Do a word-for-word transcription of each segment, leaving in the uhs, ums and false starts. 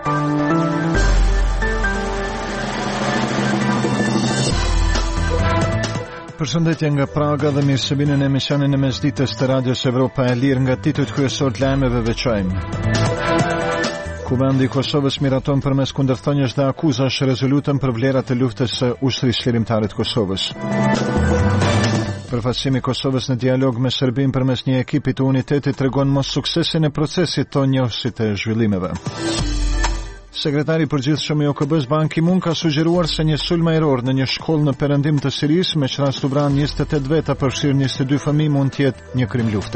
Përshëndetje nga Praga dhe mirë se vini në emisionin e mesditës të Radios Evropa e Lirë. Nga titujt kryesor të lajmeve veçojmë. Kuvendi i Kosovës miraton përmes kundërthënies dhe akuzash rezolutën për vlerat e luftës së ushtrisë lirimtare të Kosovës. Përfaqësimi i Kosovës në dialog me Serbinë përmes një ekipi të unitetit tregon mos suksesin e procesit të njofsit të zhvillimeve. Sekretari i përgjithshëm i O K B-s Ban Ki-moon ka sugjeruar se një sulm ajror në një shkollë në perëndim të Sirisë me qëra të vranë njëzet e tetë veta përfshirë njëzet e dy fëmijë mund të jetë një krim lufte.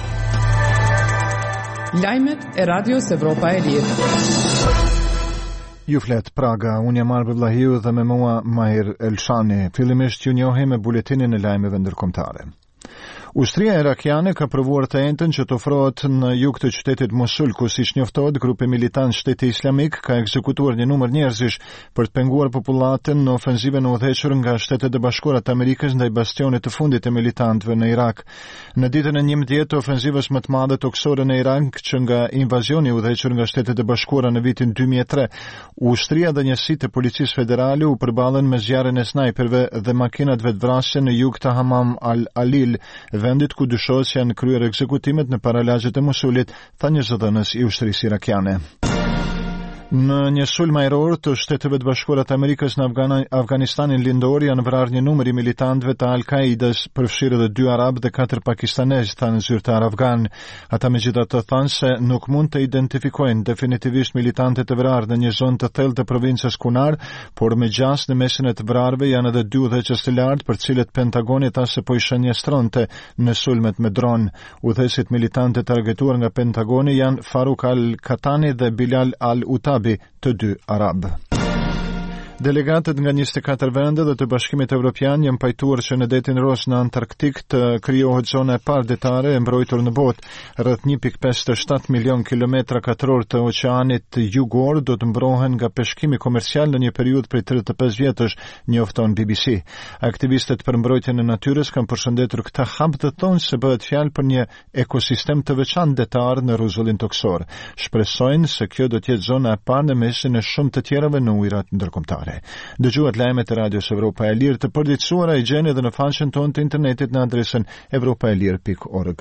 Lajmet e Radios Evropa e Lirë. Ju flet Praga, unë jam Arbe Vlahiu dhe me mua Mahir Elshani. Fillimisht ju njohim me buletinin e lajmeve ndërkombëtare. Ushtria irakiane ka provuar të entën që të ofrohet në jug të qytetit Mosul, ku siç njoftohet grupi militant Shteti Islamik ka ekzekutuar një numër njerëzish për të penguar popullatën në ofenzive në udhëhequr nga Shtetet e Bashkuara të Amerikës ndaj bastionit të fundit të militantëve në Irak. Në ditën e njëmbëdhjetë të ofenzivës më të madhe toksore në Irak, që nga invazioni i udhëhequr nga Shtetet e Bashkuara në vitin dy mijë e tre, ushtria dhe njësitë e policisë federale u përballën me zjarrin e snajperëve dhe makinat vetvrasje në jug të Hamam al-Alil, vendit ku dyshohet se janë kryer ekzekutimet në paralagjet e Mosulit, tha një zëdhënës i ushtrisë irakiane. Në një sulm ajror të Shteteve të Bashkuara të Amerikës në Afganistanin lindor janë vrarë një numër i militantëve të Al-Qaidës, përfshirë edhe dy arab dhe katër pakistanez, thanë zyrtar afgan. Ata megjithatë thanë se nuk mund të identifikojnë definitivisht militantët e vrarë në një zonë të thellë të provincës Kunar, por me gjas në mesin e të vrarëve janë edhe dy udhëheqës të lartë, për cilët Pentagoni tha se po i shënjestronte në sulmet me dron. Udhëheqësit militantë targetuar nga Pentagoni janë Faruk al-Katani dhe Bilal al-Utabi, të dy arab. Delegatët nga njëzet e katër vende dhe të Bashkimit Evropian janë pajtuar që në detin Ros në Antarktik të krijohet zona e parë detare e mbrojtur në botë. Rreth një pikë pesëdhjetë e shtat milion kilometra katror të oqeanit jugor do të mbrohen nga peshkimi komercial në një periudhë prej tridhjetë e pesë vjetësh, njofton B B C. Aktivistët për mbrojtjen e natyrës kanë përshëndetur këtë hap dhe thonë se bëhet fjalë për një ekosistem të veçantë detar në rrezullin toksor. Shpresojnë se kjo do të jetë zona e parë në mesin e shumë të tjerave në ujërat ndërkombëtar. Dëgjuat lajmet e Radios Evropa e Lirë të përditësuara i gjeni edhe në faqen tonë të internetit në adresën evropaelir pikë org.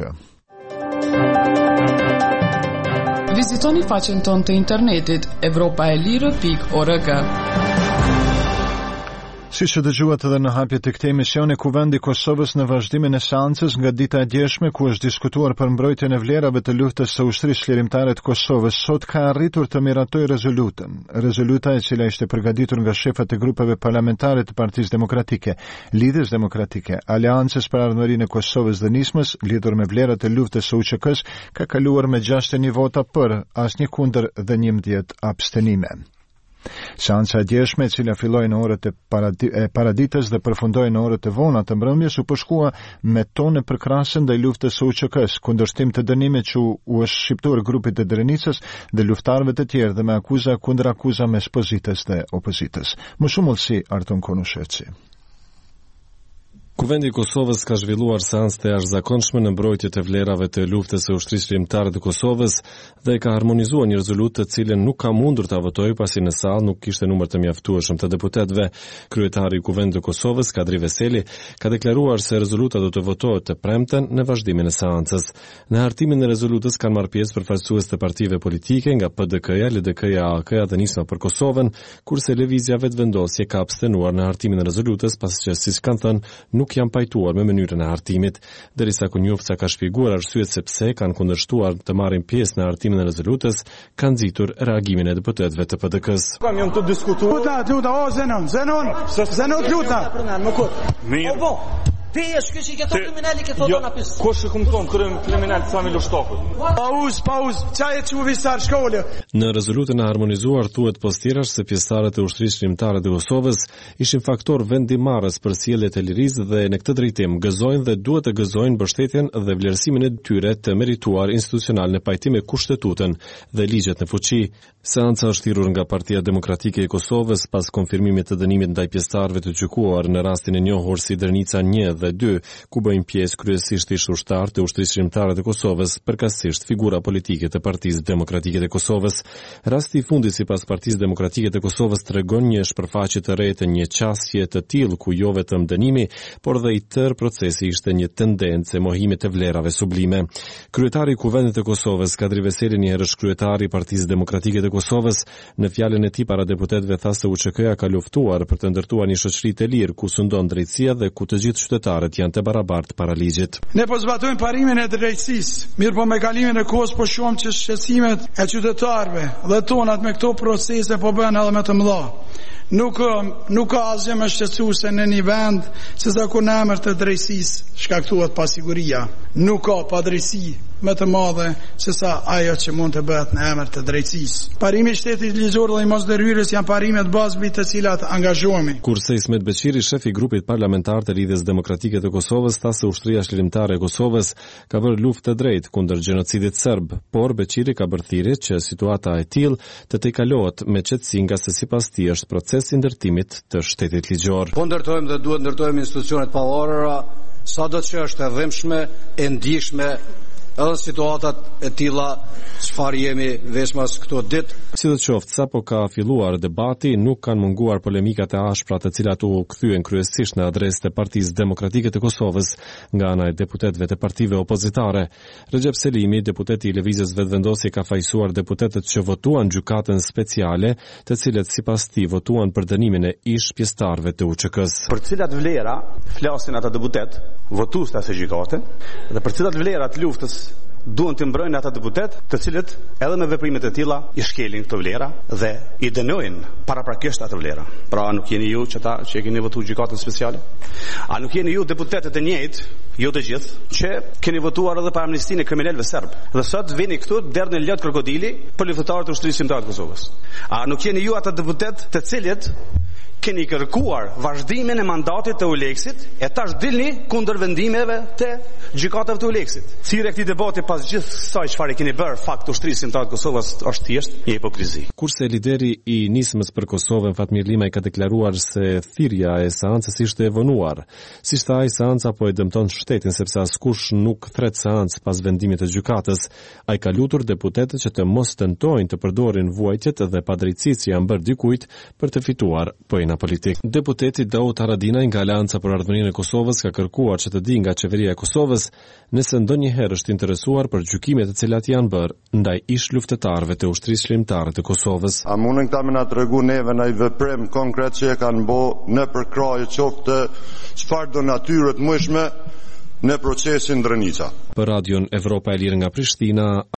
Vizitoni faqen tonë të internetit evropaelir pikë org. Si që dëgjuat edhe në hapje të këtij emisioni, Kuvendi i Kosovës në vazhdimin e seancës nga dita e djeshme ku është diskutuar për mbrojtjen e vlerave të luftës së ushtrisë lirimtare të Kosovës, sot ka arritur të miratojë rezolutën. Rezoluta e cila ishte përgatitur nga shefat e grupeve parlamentare të Partisë Demokratike, Lidhjes Demokratike, Aleancës për Ardhmërinë e Kosovës dhe Nismës, lidhur me vlerat e luftës së U Q K-s, ka kaluar me gjashtëdhjetë e një vota për, asnjë kundër dhe njëmbëdhjetë abstenime. Seanca e djeshme, e cila filloi në orët e, paradi- e paraditës dhe përfundoi në orët e vona të mbrëmjes, u përshkua me tonë përkrahëse ndaj luftës së U Q K-s, kundërshtim të dënimit që u është shqiptuar grupit të Drenicës dhe luftarëve të tjerë dhe me akuza kundër akuza mes pozitës dhe opozitës. Më shumë ullësi Arton Konushevci. Kuvendi i Kosovës ka zhvilluar seancë të jashtëzakonshme në mbrojtje të vlerave të luftës së ushtrisë lirimtare të Kosovës dhe ka harmonizuar një rezolutë të cilën nuk ka mundur ta votojë pasi në sallë nuk kishte numër të mjaftueshëm të deputetëve. Kryetari i Kuvendit të Kosovës, Kadri Veseli, ka deklaruar se rezoluta do të votohet të premten në vazhdimin e seancës. Në hartimin e rezolutës kanë marrë pjesë përfaqësues të partive politike nga P D K-ja, L D K-ja, A K-ja dhe Nisma për Kosovën, kurse Lëvizja Vetëvendosje ka abstenuar në hartimin e rezolutës pasi që, siç kanë thënë, nuk janë pajtuar me mënyrën e hartimit, derisa Kunjufca ka shpjeguar arsyet se pse kanë kundërshtuar të marrin pjesë në hartimin e rezolutës, kanë nxitur reagimin e deputetëve të P D K-s. Kam jam të diskutuar. Luta, luta, o Zenon, Zenon, Zenon luta. Mirë. Ti je shkëshi këto kriminali këto dona pis. Kush e kumton krim kriminal familë shtoput. Pauz, pauz, çaje çuvi sar shkollë. Në rezolutën e harmonizuar thuhet postirash se pjesëtarët e ushtrisë lirimtare të Kosovës ishin faktor vendimarrës për sjelljet e lirisë dhe në këtë drejtim gëzojnë dhe duhet të gëzojnë mbështetjen dhe vlerësimin e tyre të merituar institucional në pajtim me kushtetutën dhe ligjet në fuqi. Seanca është thirrur nga Partia Demokratike e Kosovës pas konfirmimit të dënimit ndaj pjesëtarëve të gjykuar në rastin e njohur si Drenica një dhe dy, ku bëjnë pjesë kryesisht ish ushtar të ushtrisë shqiptare të Kosovës, përkatësisht figura politike të Partisë Demokratike të Kosovës. Rasti i fundit sipas Partisë Demokratike të Kosovës tregon një shpërfaqje të re të një qasje të tillë ku jo vetëm dënimi, por dhe i tërë procesi ishte një tendencë e mohimit të vlerave sublime. Kryetari i Kuvendit të Kosovës, Kadri Veseli, një herësh kryetari i Partisë Demokratike të Kosovës, në fjalën e tij para deputetëve tha se U Ç K-ja ka luftuar për të ndërtuar një shoqëri të lirë ku sundon drejtësia dhe ku të gjithë qytetarët janë të barabartë para ligjit. Ne po zbatojmë parimin e drejtësisë, mirë po me kalimin e kohës po shohim që shqetësimet e qytetarëve dhe tonat me këto procese po bëhen edhe më të mëdha. Nuk, nuk ka asgjë më shqetësuese në një vend se sa kur në emër të drejtësisë shkaktohet pasiguria. Nuk ka padrejtësi më të madhe se sa ajo që mund të bëhet në emër të drejtësisë. Parimi i shtetit ligjor dhe i mosdërhyrjes janë parimet bazë mbi të cilat angazhohemi. Kurse Ismet Beqiri, shefi i grupit parlamentar të Lidhjes Demokratike të Kosovës, tha se ushtria shërimtare e Kosovës ka bërë luftë të drejtë kundër gjenocidit serb, por Beqiri ka bërë thirrje që situata e tillë të tejkalohet me qetësi nga se sipas tij është proces i ndërtimit të shtetit ligjor. Po ndërtojmë dhe duhet ndërtojmë institucionet pavarura, sado që është e dhimbshme, e ndjeshme edhe situatat e tilla çfarë jemi veçmas këto ditë. Si do të qoftë, sapo ka filluar debati, nuk kanë munguar polemikat e ashpra të cilat u kthyen kryesisht në adresë të Partisë Demokratike të Kosovës nga ana e deputetëve të partive opozitare. Recep Selimi, deputeti i Lëvizjes Vetëvendosje, ka fajsuar deputetët që votuan gjykatën speciale, të cilët sipas tij votuan për dënimin e ish pjesëtarëve të U Ç K-s. Për cilat vlera flasin ata deputet, votues të asaj gjykate, dhe për cilat vlera të luftës duan të mbrojnë ata deputet, të cilët edhe me veprimet e tilla i shkelin këto vlera dhe i dënojnë paraprakisht ato vlera. Pra nuk jeni ju që ta që e keni votuar gjykatën speciale? A nuk jeni ju deputetët e njëjtë, jo të gjithë, që keni votuar edhe për amnistinë e kriminalëve serb? Dhe sot vini këtu derdhni në lot krokodili për luftëtarët e ushtrisë shqiptare të Kosovës. A nuk jeni ju ata deputet të cilët keni kërkuar vazhdimin e mandatit të Uleksit e tash dilni kundër vendimeve të gjykatave të Uleksit? Thirrja e këtij debati pas gjithë kësaj çfarë keni bërë fakt ushtrisë shqiptare të Kosovës është thjesht një hipokrizi. Kurse lideri i nismës për Kosovën, Fatmir Limaj, ka deklaruar se thirrja e seancës ishte e vonuar. Siç tha ai, seanca po e dëmton shtetin sepse askush nuk thret seancë pas vendimit të gjykatës. Ai ka lutur deputetët që të mos tentojnë të përdorin vuajtjet dhe padrejtësitë që janë bërë dikujt për të fituar pojna politik. Deputeti Daud Haradinaj nga Aleanca për Ardhmërinë e Kosovës ka kërkuar që të di nga qeveria e Kosovës nëse ndonjëherë është interesuar për gjykimet të cilat janë bërë ndaj ish luftëtarëve të ushtrisë shërimtare të Kosovës. A mundën këta me na tregu neve në i veprim konkret që e kanë bo në përkraje qoftë çfarë do natyre të mëjshme në procesin Drënica. Për Radion Evropa e Lirë nga Prishtina,